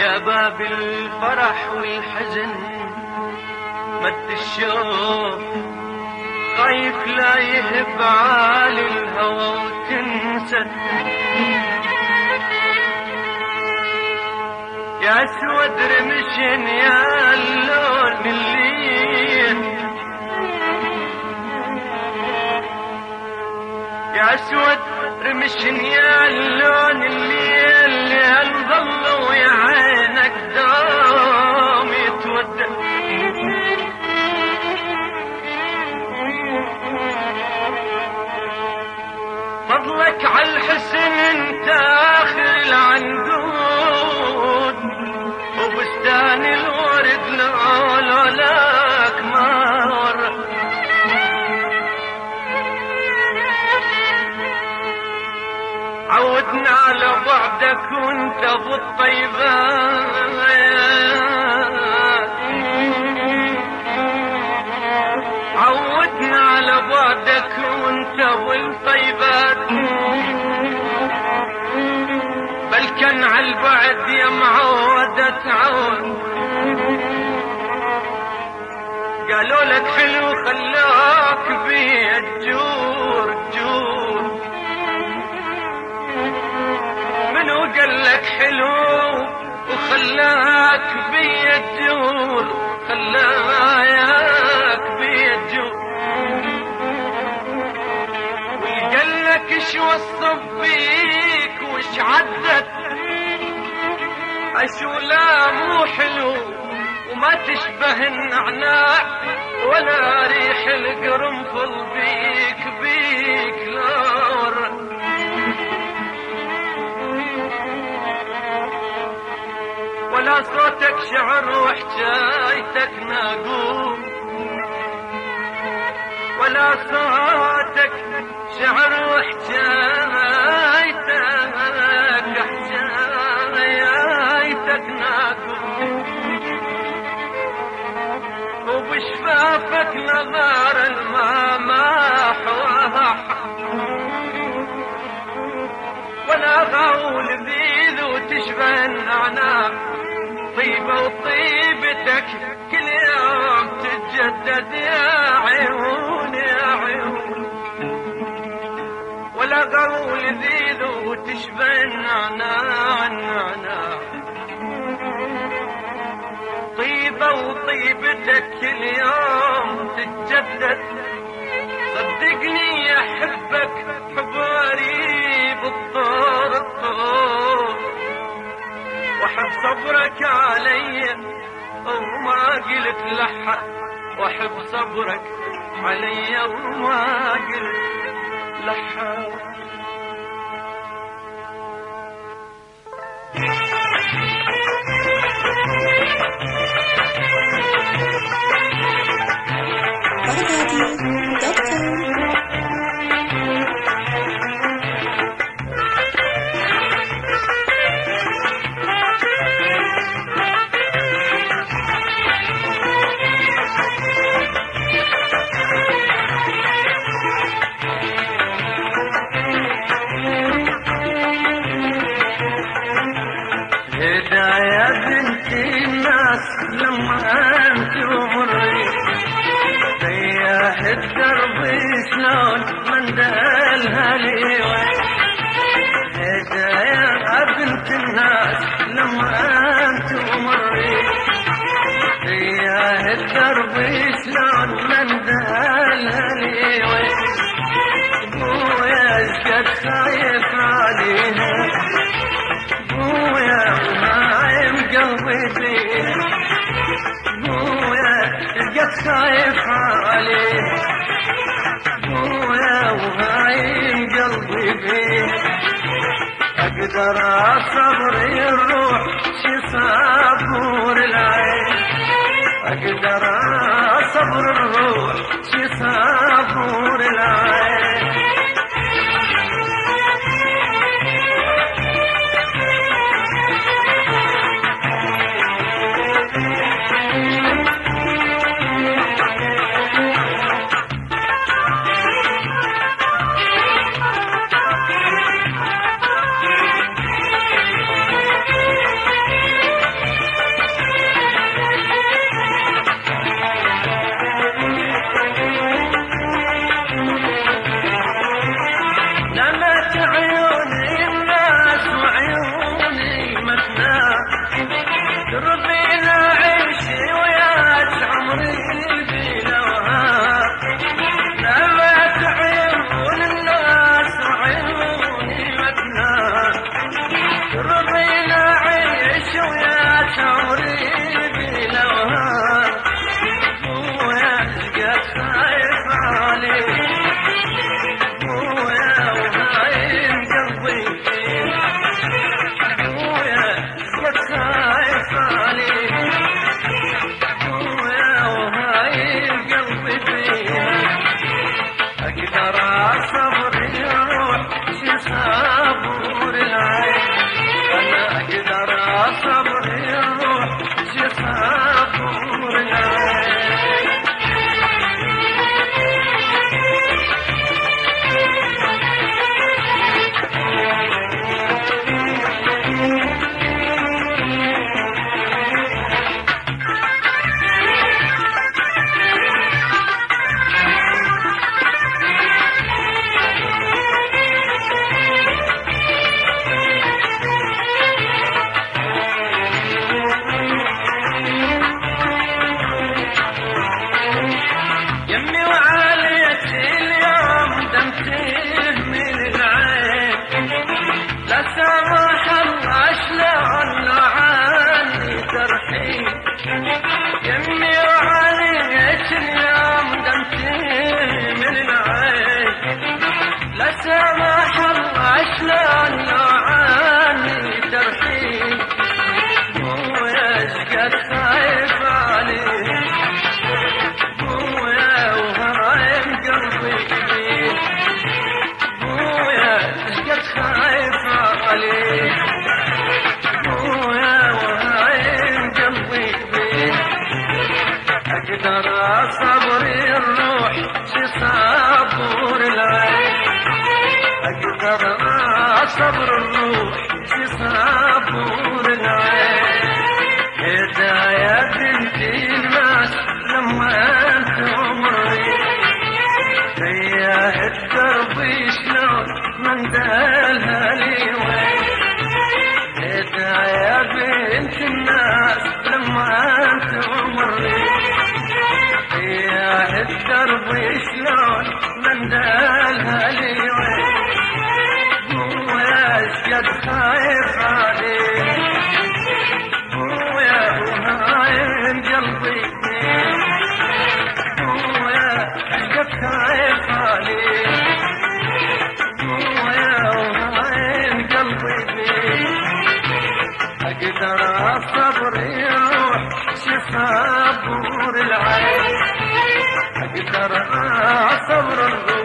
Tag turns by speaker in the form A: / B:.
A: يا باب الفرح والحزن مد الشوق خايف لا يهب عالي الهوى وتنسد. يا اسود رمشن يا اللون الليل، يا اسود رمشن يا اللون الليل، يا الظل ويا عينك دوم يتودد. فضلك عالحسن انت اخر العنقود، وبستان الورد لولاك ما ورد. عودنا على بعدك وانت بالطيبات، عودنا على بعدك وانت بالطيبات، بل كان عالبعد يا معودة تعود. قالوا لك حلو خلاك بيه الجور جور، منو قال لك حلو وخلاك بيه الجور، خلاك بيه الجور. وقال لك ايش وصف بيك وش عدت، اشو لا مو حلو وما تشبه النعناع، ولا ريح القرنفل بيك بيك لور. ولا صوتك شعر وحكايتك ناقوم، ولا صوتك شعر وحكايتك حكايتك ناقوم، وبشفافك نظار الماء محوها، ولا غول ذيذ وتشبه النعناع. طيبة وطيبتك كل يوم تتجدد يا عيون يا عيون، ولا غول ذيذ وتشبه النعناع النعناع. طيبة وطيبتك كل يوم تتجدد، صدقني أحبك حب غريب الطور الطور، وأحب صبرك علي وما قلت لحق، وأحب صبرك علي وما قلت لحق. يا بنت الناس لما انت مري سياح الدرب شلون من دالها ليوي. يا بنت الناس لما انت مري سياح الدرب شلون من دالها ليوي. ابويا اشقد خايف عليها، ابويا ونايم قلبي فيه، ابويا اشقد خايف عليه، ابويا ونايم قلبي فيه. اقدر اصبر الروح شي صبور العين، اقدر اصبر الروح شي صبور العين. شعوري بلوهان بويا قد خايف عليك بويا وهايم قلبي فيك بويا قد خايف عليك بويا وهايم قلبي فيك أقدر أصبر يروح شي صبور العين أنا أقدر أصبر يروح شي صبور العين يمي وعالية اليوم دمته من العين لا سمح الله شلون عني ترحيل يمي وعالية اليوم دمته من العين لا سمح الله شلون عني ترحيل بويا شقد خايف عليك بويا وهايم قلبي فيك بويا شقد خايف عليك بويا وهايم قلبي فيك أقدر أصبر الروح شي صبور العين أقدر أصبر الروح شي صبور العين هدايا بنتي الناس لما انت عمري هيا الدرب شلون من دالها لي وين هدايا بنت الناس لما انت عمري هيا الدرب شلون من دالها لي وين بويا شقد خايف عليك بويا وهايم قلبي فيك بويا شقد خايف عليك بويا وهايم قلبي فيك أقدر أصبر يروح شي صبور العين أقدر أصبر